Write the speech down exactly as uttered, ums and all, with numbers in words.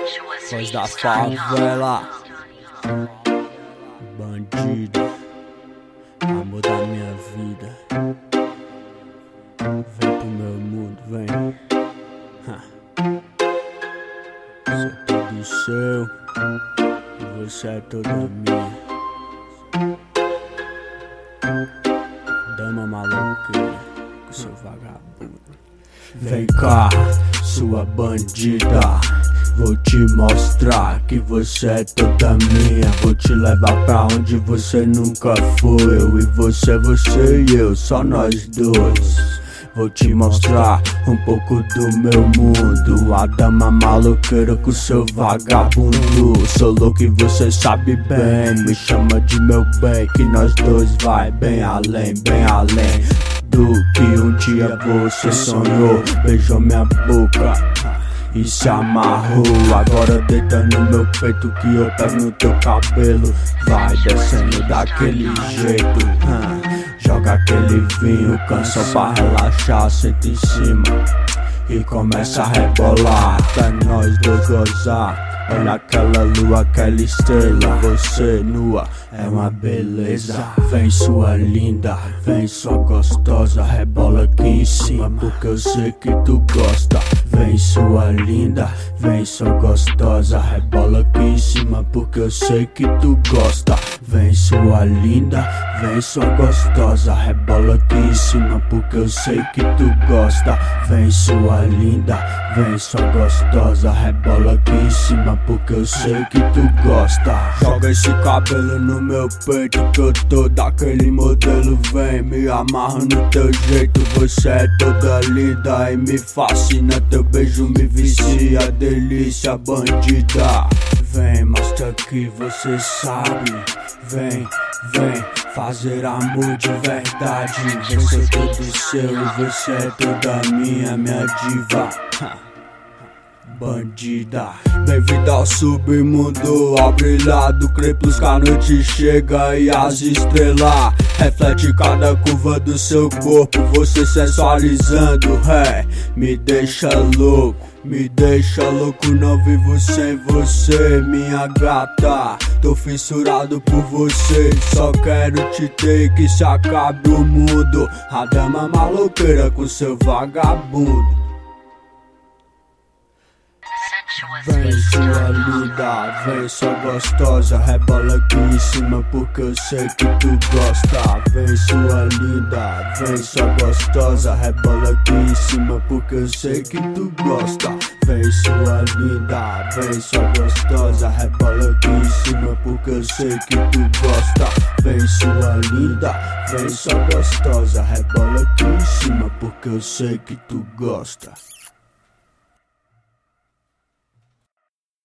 Voz da favela, bandido, amor da minha vida. Vem pro meu mundo, vem. Sou todo seu e você é toda minha. Dama maloqueira com seu vagabundo. Vem cá, sua bandida, vou te mostrar que você é toda minha. Vou te levar pra onde você nunca foi. Eu e você, você e eu, só nós dois. Vou te mostrar um pouco do meu mundo. A dama maloqueira com seu vagabundo. Sou louco e você sabe bem. Me chama de meu bem, que nós dois vai bem além, bem além do que um dia você sonhou. Beijou minha boca e se amarrou. Agora deita no meu peito que eu pego no teu cabelo. Vai descendo daquele jeito, hum. Joga aquele vinho, canção pra relaxar. Senta em cima e começa a rebolar até nós dois gozar. Olha aquela lua, aquela estrela, você nua, é uma beleza. Vem sua linda, vem sua gostosa, rebola aqui em cima porque eu sei que tu gosta. Vem sua linda, vem sua gostosa, rebola aqui em cima porque eu sei que tu gosta. Vem sua linda, vem sua gostosa, rebola aqui em cima porque eu sei que tu gosta. Vem sua linda, vem sua gostosa, rebola aqui em cima porque eu sei que tu gosta. Joga esse cabelo no meu peito que eu tô daquele modelo. Vem, me amarra no teu jeito, você é toda linda e me fascina. Teu beijo me vicia, delícia bandida. Vem, mostra que você sabe. Vem, vem, fazer amor de verdade. Você é todo seu e você é toda minha, minha diva. Bandida, bem-vinda ao submundo, ao brilhar do crepúsculo, a noite chega e as estrelas reflete cada curva do seu corpo, você sensualizando, é, me deixa louco, me deixa louco, não vivo sem você, minha gata, tô fissurado por você, só quero te ter que se acabe o mundo, a dama maloqueira com seu vagabundo. Vem sua linda, vem sua gostosa, rebola aqui em cima porque eu sei que tu gosta. Vem sua linda, vem sua gostosa, rebola aqui em cima porque eu sei que tu gosta. Vem sua linda, vem sua gostosa, rebola aqui em cima porque eu sei que tu gosta. Vem sua linda, vem sua gostosa, rebola aqui em cima porque eu sei que tu gosta.